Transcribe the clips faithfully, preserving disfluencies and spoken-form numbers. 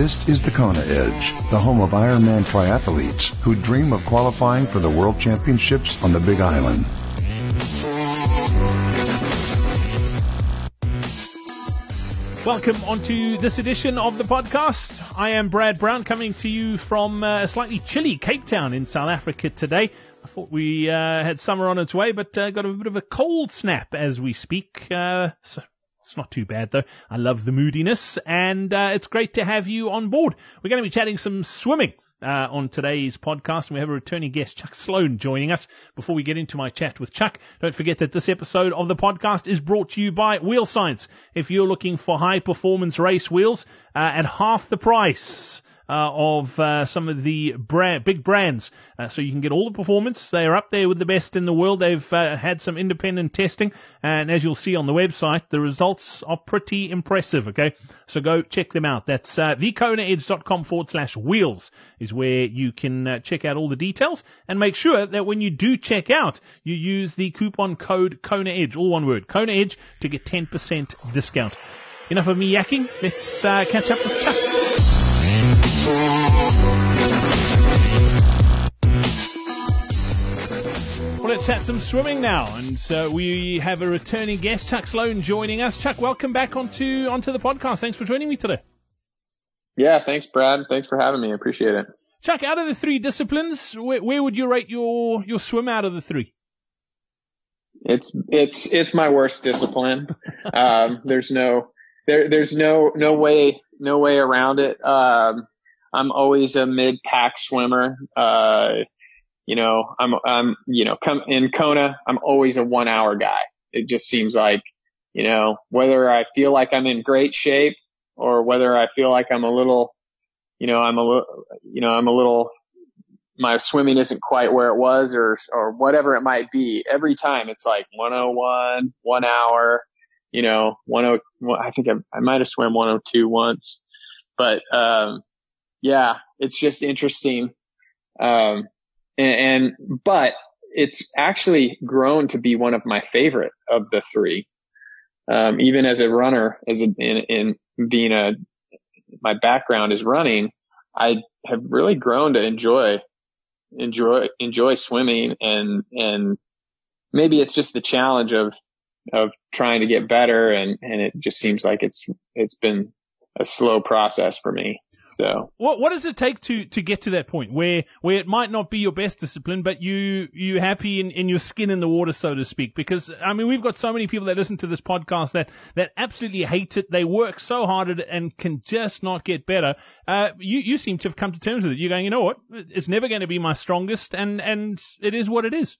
This is the Kona Edge, the home of Ironman triathletes who dream of qualifying for the World Championships on the Big Island. Welcome onto this edition of the podcast. I am Brad Brown, coming to you from uh, a slightly chilly Cape Town in South Africa today. I thought we uh, had summer on its way, but uh, got a bit of a cold snap as we speak. Uh, so it's not too bad, though. I love the moodiness, and uh, it's great to have you on board. We're going to be chatting some swimming uh, on today's podcast, and we have a returning guest, Chuck Sloan, joining us. Before we get into my chat with Chuck, don't forget that this episode of the podcast is brought to you by Wheel Science. If you're looking for high-performance race wheels uh, at half the price Uh, of uh, some of the brand, big brands, uh, so you can get all the performance. They are up there with the best in the world. They've uh, had some independent testing, and as you'll see on the website, the results are pretty impressive, okay? So go check them out. That's uh, thekonaedge.com forward slash wheels is where you can uh, check out all the details, and make sure that when you do check out, you use the coupon code KONAEDGE, all one word, KONAEDGE, to get ten percent discount. Enough of me yakking. Let's uh, catch up with Chuck. Well, let's chat some swimming now, and uh, we have a returning guest, Chuck Sloan, joining us. Chuck, welcome back onto onto the podcast. Thanks for joining me today. Yeah, thanks, Brad. Thanks for having me. I appreciate it. Chuck, out of the three disciplines, where, where would you rate your, your swim out of the three? It's it's it's my worst discipline. um, there's no there there's no no way no way around it. Um, I'm always a mid-pack swimmer. Uh, you know, I'm, I'm, you know, come in Kona, I'm always a one hour guy. It just seems like, you know, whether I feel like I'm in great shape or whether I feel like I'm a little, you know, I'm a little, you know, I'm a little, my swimming isn't quite where it was or, or whatever it might be. Every time it's like one oh one, one hour, you know, ten, I think I, I might have swam one oh two once, but, um, yeah, it's just interesting. Um, and, and, but it's actually grown to be one of my favorite of the three. Um, even as a runner, as a, in, in being a, my background is running, I have really grown to enjoy, enjoy, enjoy swimming, and, and maybe it's just the challenge of, of trying to get better. And, and it just seems like it's, it's been a slow process for me. So what what does it take to, to get to that point where where it might not be your best discipline, but you you happy in, in your skin in the water, so to speak? Because I mean, we've got so many people that listen to this podcast that, that absolutely hate it. They work so hard at it and can just not get better. Uh, you you seem to have come to terms with it. You're going, you know what? It's never going to be my strongest, and and it is what it is.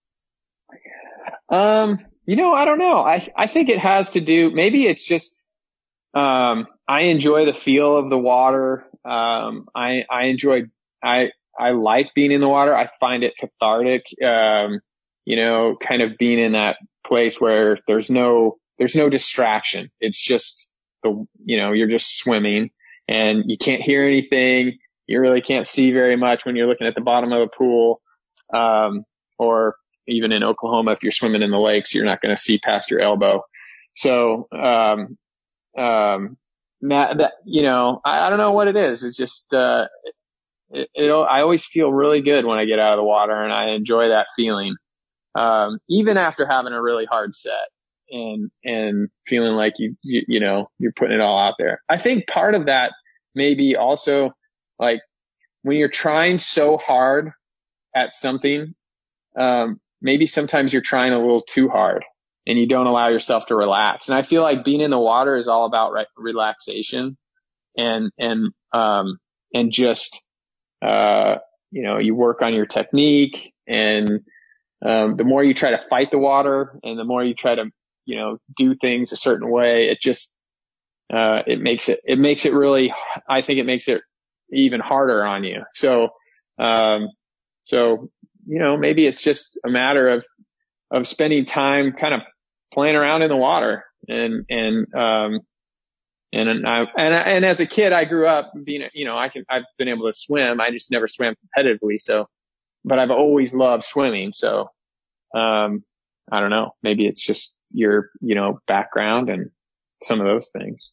Um, you know, I don't know. I I think it has to do. Maybe it's just. Um, I enjoy the feel of the water. Um, I, I enjoy, I, I like being in the water. I find it cathartic. Um, you know, kind of being in that place where there's no, there's no distraction. It's just the, you know, you're just swimming and you can't hear anything. You really can't see very much when you're looking at the bottom of a pool. Um, or even in Oklahoma, if you're swimming in the lakes, you're not going to see past your elbow. So, um, Um, that, that, you know, I, I don't know what it is. It's just, uh, it, it, I always feel really good when I get out of the water, and I enjoy that feeling. Um, even after having a really hard set and, and feeling like you, you, you know, you're putting it all out there. I think part of that may be also like when you're trying so hard at something, um, maybe sometimes you're trying a little too hard, and you don't allow yourself to relax. And I feel like being in the water is all about re- relaxation and, and, um, and just, uh, you know, you work on your technique, and, um, the more you try to fight the water and the more you try to, you know, do things a certain way, it just, uh, it makes it, it makes it really, I think it makes it even harder on you. So, um, so, you know, maybe it's just a matter of, of spending time kind of playing around in the water. And, and, um, and I, and, and as a kid, I grew up being, you know, I can, I've been able to swim. I just never swam competitively. So, but I've always loved swimming. So, um, I don't know, maybe it's just your, you know, background and some of those things.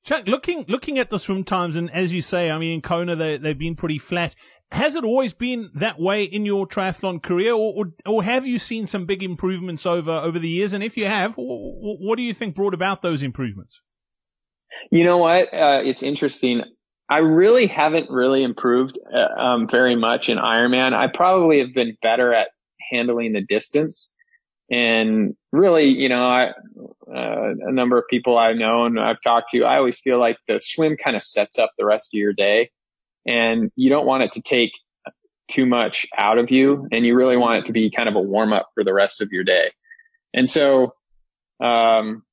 Chuck, looking looking at the swim times, and as you say, I mean, in Kona, they, they've been pretty flat. Has it always been that way in your triathlon career, or, or, or have you seen some big improvements over, over the years? And if you have, what do you think brought about those improvements? You know what? Uh, it's interesting. I really haven't really improved uh, um, very much in Ironman. I probably have been better at handling the distance. And really, you know, I, uh, a number of people I know and I've talked to, I always feel like the swim kind of sets up the rest of your day. And you don't want it to take too much out of you, and you really want it to be kind of a warm up for the rest of your day. And so, um,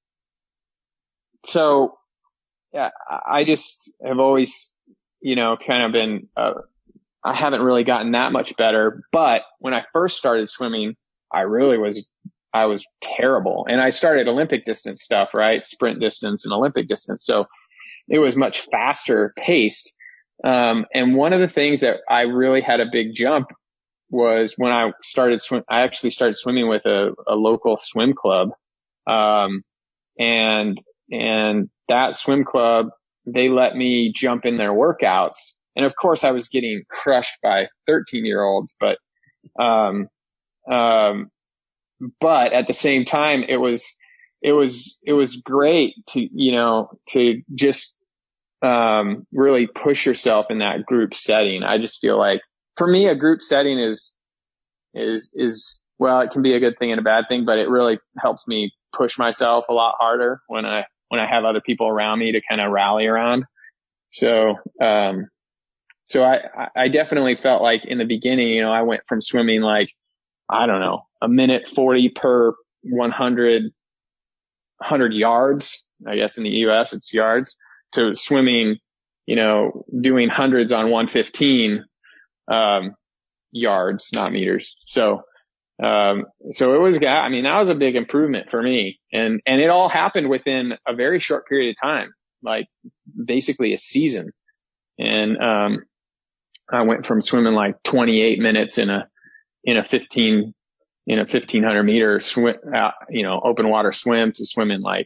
so yeah, I just have always, you know, kind of been, uh, I haven't really gotten that much better, but when I first started swimming, I really was, I was terrible. And I started Olympic distance stuff, right? Sprint distance and Olympic distance. So it was much faster paced. Um, and one of the things that I really had a big jump was when I started swim, I actually started swimming with a, a local swim club. Um, and, and that swim club, they let me jump in their workouts. And of course I was getting crushed by thirteen year olds, but, um, um, but at the same time, it was, it was, it was great to, you know, to just, um, really push yourself in that group setting. I just feel like for me, a group setting is, is, is, well, it can be a good thing and a bad thing, but it really helps me push myself a lot harder when I, when I have other people around me to kind of rally around. So, um, so I, I definitely felt like in the beginning, you know, I went from swimming like, I don't know, a minute forty per one hundred, one hundred yards. I guess in the U S it's yards, to swimming, you know, doing hundreds on one fifteen, um, yards, not meters. So, um, so it was, I mean, that was a big improvement for me. And, and it all happened within a very short period of time, like basically a season. And, um, I went from swimming like twenty-eight minutes in a, in a fifteen, in a fifteen hundred meter swim, uh, you know, open water swim to swimming like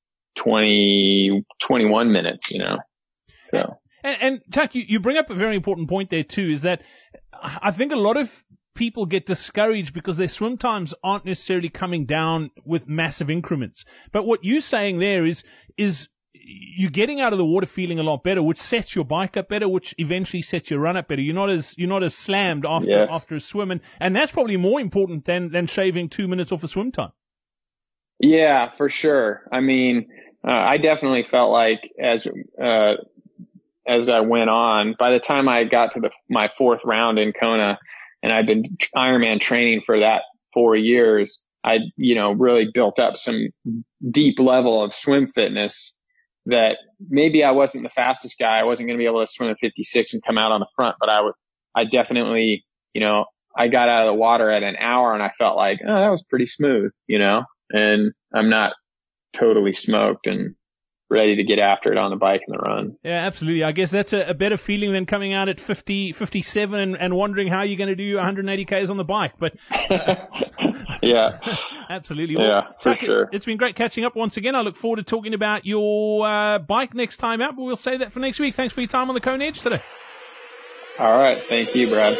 twenty, twenty-one minutes, you know, so. And, and Tuck, you, you bring up a very important point there too, is that I think a lot of people get discouraged because their swim times aren't necessarily coming down with massive increments. But what you're saying there is, is you're getting out of the water feeling a lot better, which sets your bike up better, which eventually sets your run up better. You're not as, you're not as slammed after, yes. after a swim. And, and that's probably more important than, than shaving two minutes off a swim time. Yeah, for sure. I mean, uh, I definitely felt like as, uh, as I went on, by the time I got to the, my fourth round in Kona, and I'd been Ironman training for that four years, I, you know, really built up some deep level of swim fitness that maybe I wasn't the fastest guy. I wasn't going to be able to swim a fifty-six and come out on the front, but I would, I definitely, you know, I got out of the water at an hour and I felt like, oh, that was pretty smooth, you know, and I'm not totally smoked and ready to get after it on the bike and the run. Yeah, absolutely. I guess that's a, a better feeling than coming out at fifty, fifty-seven and, and wondering how you're going to do one hundred eighty kays on the bike. But uh, yeah, absolutely. Well, yeah, for Tuck, sure. It, it's been great catching up once again. I look forward to talking about your uh, bike next time out, but we'll save that for next week. Thanks for your time on the Kona Edge today. All right. Thank you, Brad.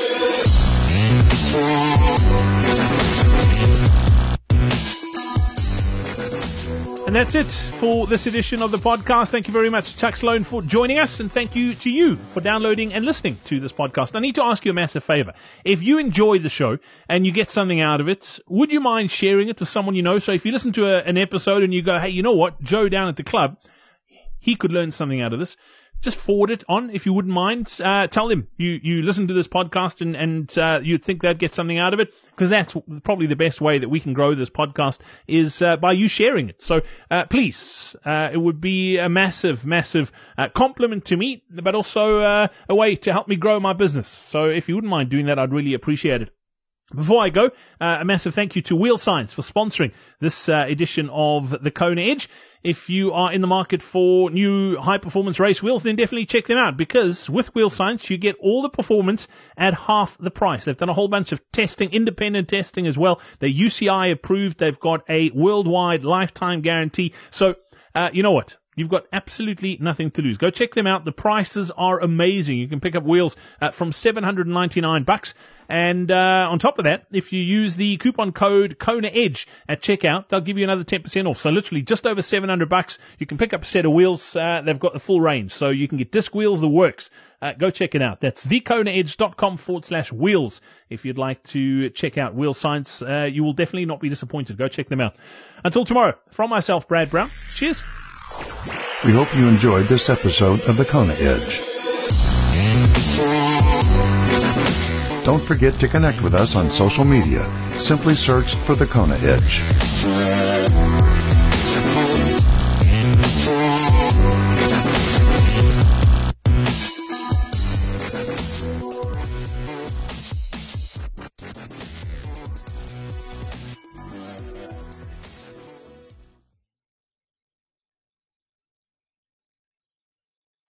And that's it for this edition of the podcast. Thank you very much, Chuck Sloan, for joining us, and thank you to you for downloading and listening to this podcast. I need to ask you a massive favor. If you enjoy the show and you get something out of it, would you mind sharing it with someone you know? So if you listen to a, an episode and you go, hey, you know what, Joe down at the club, he could learn something out of this. Just forward it on if you wouldn't mind. Uh, tell them you, you listen to this podcast and, and uh, you think they'd get something out of it, because that's probably the best way that we can grow this podcast is uh, by you sharing it. So uh, please, uh, it would be a massive, massive uh, compliment to me, but also uh, a way to help me grow my business. So if you wouldn't mind doing that, I'd really appreciate it. Before I go, uh, a massive thank you to Wheel Science for sponsoring this uh, edition of the Kona Edge. If you are in the market for new high-performance race wheels, then definitely check them out, because with Wheel Science, you get all the performance at half the price. They've done a whole bunch of testing, independent testing as well. They're U C I approved. They've got a worldwide lifetime guarantee. So, uh, you know what? You've got absolutely nothing to lose. Go check them out. The prices are amazing. You can pick up wheels uh, from seven hundred ninety-nine bucks. And uh, on top of that, if you use the coupon code Kona Edge at checkout, they'll give you another ten percent off. So literally just over seven hundred bucks, you can pick up a set of wheels. Uh, they've got the full range. So you can get disc wheels, the works. Uh, go check it out. That's thekonaedge.com forward slash wheels. If you'd like to check out Wheel Science, uh, you will definitely not be disappointed. Go check them out. Until tomorrow, from myself, Brad Brown. Cheers. We hope you enjoyed this episode of the Kona Edge. Don't forget to connect with us on social media. Simply search for the Kona Edge.